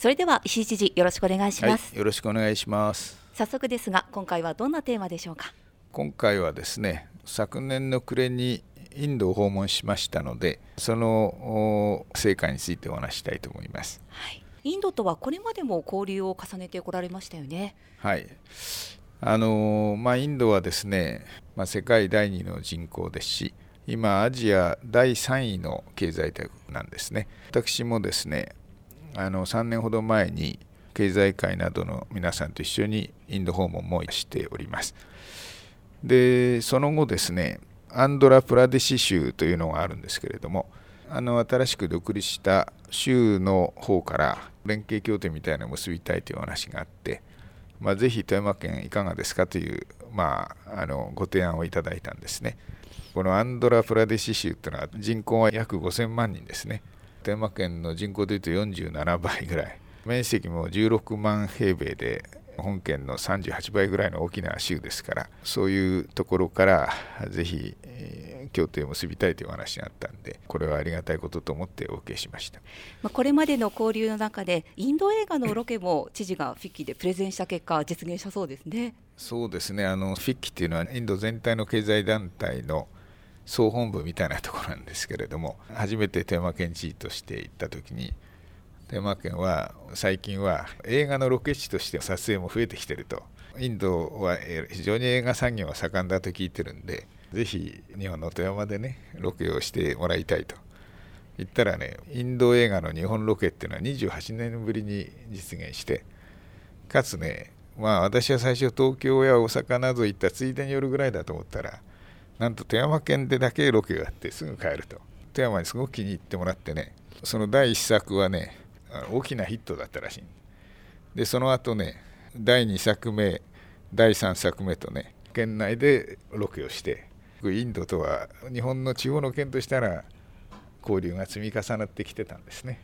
それでは石井知事、よろしくお願いします。 よろしくお願いします。 早速ですが、今回はどんなテーマでしょうか。 今回はですね、昨年の暮れにインドを訪問しましたので、その成果についてお話したいと思います。 はい、インドとはこれまでも交流を重ねてこられましたよね。 はい、インドはですね、世界第2の人口ですし、今アジア第3位の経済大国なんですね。私もですね、3年ほど前に経済界などの皆さんと一緒にインド訪問もしております。で、その後ですね、アンドラプラデシュ州というのがあるんですけれども、新しく独立した州の方から連携協定みたいなのを結びたいという話があって、ぜひ富山県いかがですかという、ご提案をいただいたんですね。このアンドラプラデシュ州というのは人口は約5000万人ですね。富山県の人口でいうと47倍ぐらい、面積も16万平米で本県の38倍ぐらいの大きな州ですから、そういうところからぜひ協定を結びたいという話があったんで、これはありがたいことと思ってお受けしました。 これまでの交流の中でインド映画のロケも知事がフィッキでプレゼンした結果実現したそうですね。 そうですね、フィッキっていうのはインド全体の経済団体の総本部みたいなところなんですけれども、初めて富山県知事として行った時に、富山県は最近は映画のロケ地として撮影も増えてきていると。インドは非常に映画産業が盛んだと聞いてるんで、ぜひ日本の富山でねロケをしてもらいたいと言ったらね、インド映画の日本ロケっていうのは28年ぶりに実現して、かつね、私は最初東京や大阪など行ったついでに寄るぐらいだと思ったら、なんと富山県でだけロケがあってすぐ帰ると。富山にすごく気に入ってもらってね、その第1作はね大きなヒットだったらしい。でその後ね、第2作目第3作目とね、県内でロケをして、インドとは日本の地方の県としたら交流が積み重なってきてたんですね。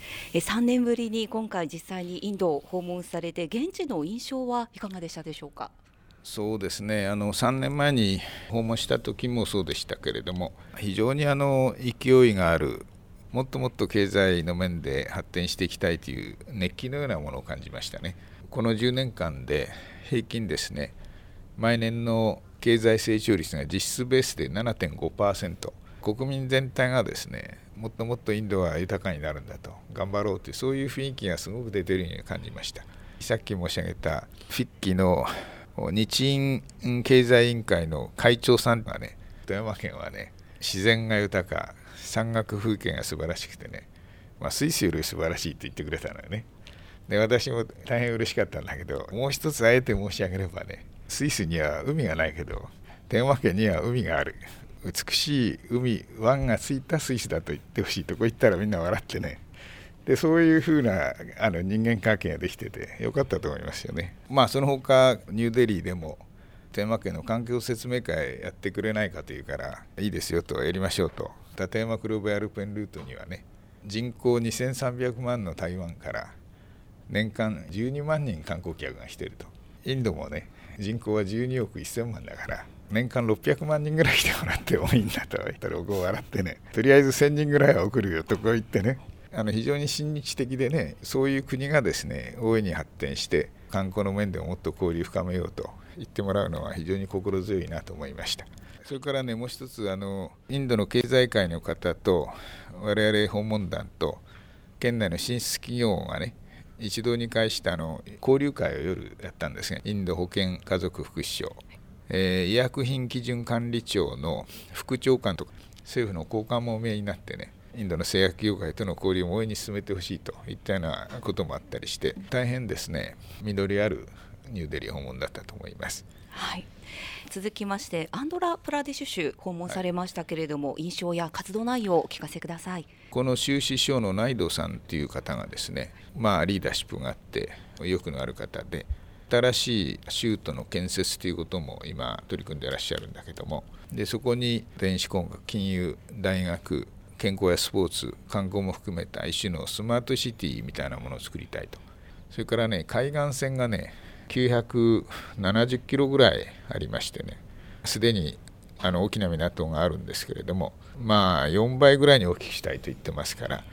3年ぶりに今回実際にインドを訪問されて、現地の印象はいかがでしたでしょうか。 そうですね、3年前に訪問した時もそうでしたけれども、非常に勢いがある、もっともっと経済の面で発展していきたいという熱気のようなものを感じましたね。この10年間で平均ですね、毎年の経済成長率が実質ベースで 7.5%、 国民全体がですね、もっともっとインドは豊かになるんだと、頑張ろうという、そういう雰囲気がすごく出ているように感じました。さっき申し上げたフィッキの日印経済委員会の会長さんがね、富山県はね、自然が豊か、山岳風景が素晴らしくてね、スイスより素晴らしいと言ってくれたのよね。で私も大変嬉しかったんだけど、もう一つあえて申し上げればね、スイスには海がないけど富山県には海がある、美しい海、湾がついたスイスだと言ってほしいとこ言ったらみんな笑ってね、でそういうふうな人間関係ができててよかったと思いますよね。その他ニューデリーでも富山県の環境説明会やってくれないかというから、いいですよと、やりましょうと。立山黒部アルペンルートにはね、人口2300万の台湾から年間12万人観光客が来ていると。インドもね、人口は12億1000万だから年間600万人ぐらい来てもらってもいいんだと言ったら、僕を笑ってね、とりあえず1000人ぐらいは送るよとこう言ってね、非常に親日的でね、そういう国がですね大いに発展して観光の面でももっと交流深めようと言ってもらうのは非常に心強いなと思いました。それからね、もう一つインドの経済界の方と我々訪問団と県内の進出企業がね、一堂に会した交流会を夜やったんですが、インド保健家族福祉省、医薬品基準管理庁の副長官とか政府の高官もお見えになってね、インドの製薬業界との交流を大いに進めてほしいといったようなこともあったりして、大変ですね、実りあるニューデリー訪問だったと思います。 はい、続きましてアンドラプラデシュ州訪問されましたけれども、印象や活動内容をお聞かせください。 この州首相のナイドさんという方がですね、リーダーシップがあって意欲のある方で、新しい州都の建設ということも今取り組んでいらっしゃるんだけども、でそこに電子工学、金融、大学、健康やスポーツ、観光も含めた一種のスマートシティみたいなものを作りたいと。それからね、海岸線がね970キロぐらいありましてね、すでに大きな港があるんですけれども、4倍ぐらいに大きくしたいと言ってますから、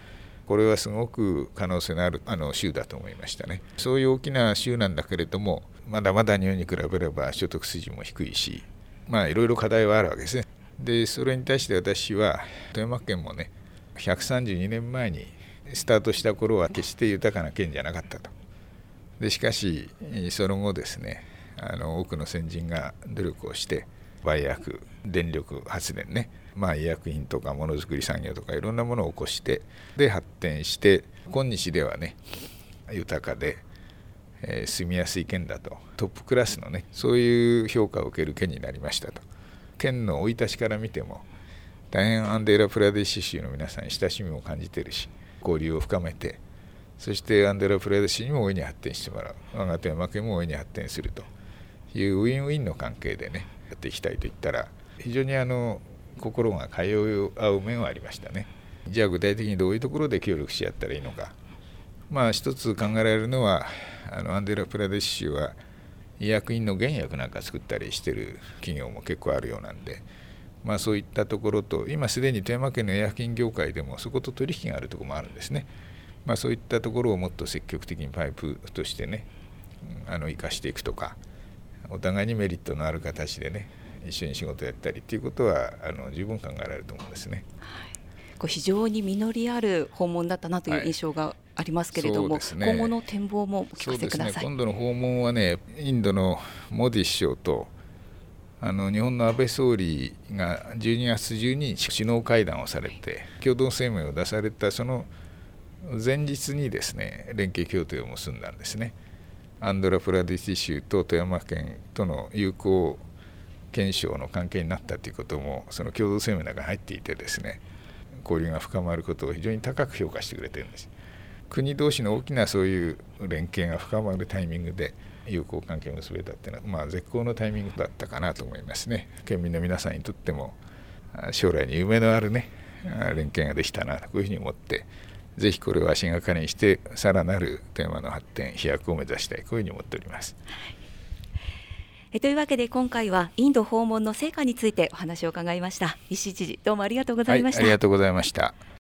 これはすごく可能性のある州だと思いましたね。そういう大きな州なんだけれども、まだまだ日本に比べれば所得水準も低いし、いろいろ課題はあるわけですね。でそれに対して私は富山県もね、132年前にスタートした頃は決して豊かな県じゃなかったと。でしかしその後ですね、多くの先人が努力をして売薬、電力発電ね、医薬品とかものづくり産業とかいろんなものを起こしてで発展して、今日ではね豊かで、住みやすい県だと、トップクラスのねそういう評価を受ける県になりましたと。県の生い立ちから見ても大変アンデーラプラデシュ州の皆さんに親しみを感じているし、交流を深めて、そしてアンデーラプラデシュにも大いに発展してもらう、我が富山県も大いに発展するというウィンウィンの関係でねやっていきたいと言ったら、非常に心が通い合う面はありましたね。じゃあ具体的にどういうところで協力し合ったらいいのか。一つ考えられるのは、アンデーラプラデシュ州は医薬品の原薬なんか作ったりしてる企業も結構あるようなんで、そういったところと、今すでに富山県の医薬品業界でもそこと取引があるところもあるんですね。そういったところをもっと積極的にパイプとしてね生かしていくとか、お互いにメリットのある形でね一緒に仕事やったりということは十分考えられると思うんですね。 非常に実りある訪問だったなという印象がありますけれども、今後の展望もお聞かせください。 今度の訪問はね、インドのモディ首相と日本の安倍総理が12月12日首脳会談をされて共同声明を出されたその前日にですね連携協定を結んだんですね。アンドラプラディシ州と富山県との友好検証の関係になったということもその共同声明の中に入っていてですね、交流が深まることを非常に高く評価してくれているんです。国同士の大きなそういう連携が深まるタイミングで友好関係を結べたっていうのは、絶好のタイミングだったかなと思いますね。県民の皆さんにとっても将来に夢のあるね連携ができたなとこういうふうに思って、ぜひこれを足がかりにしてさらなる富山の発展飛躍を目指したい、こういうふうに思っております。 というわけで今回はインド訪問の成果についてお話を伺いました。石井知事、どうもありがとうございました。 ありがとうございました。